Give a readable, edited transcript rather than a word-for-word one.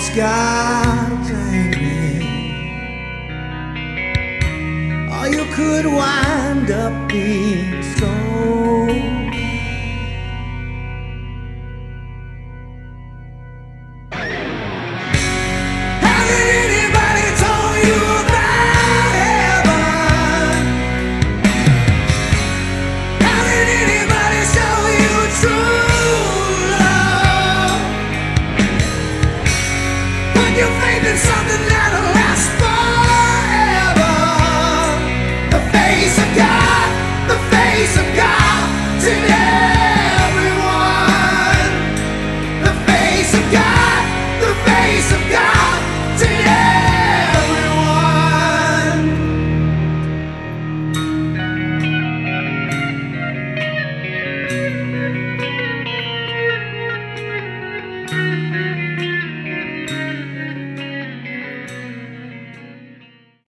false God claiming, or you could wind up being stoned. Hasn't anybody told you about heaven? Hasn't anybody shown you true love? Put your faith in something that